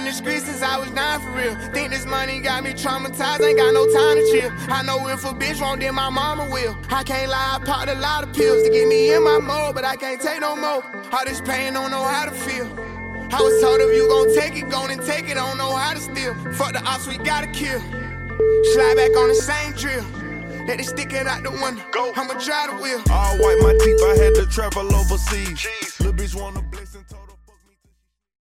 the streets since I was 9 for real. Think this money got me traumatized, ain't got no time to chill. I know if a bitch won't, then my mama will. I can't lie, I popped a lot of pills to get me in my mode, but I can't take no more. All this pain, don't know how to feel. I was told if you gon' take it, gon' and take it, don't know how to steal. Fuck the ops, we gotta kill. Slide back on the same drill. Let it stick it out the window. Go. I'ma drive the wheel. All white, my teeth, I had to travel overseas. Little bitch wanna bless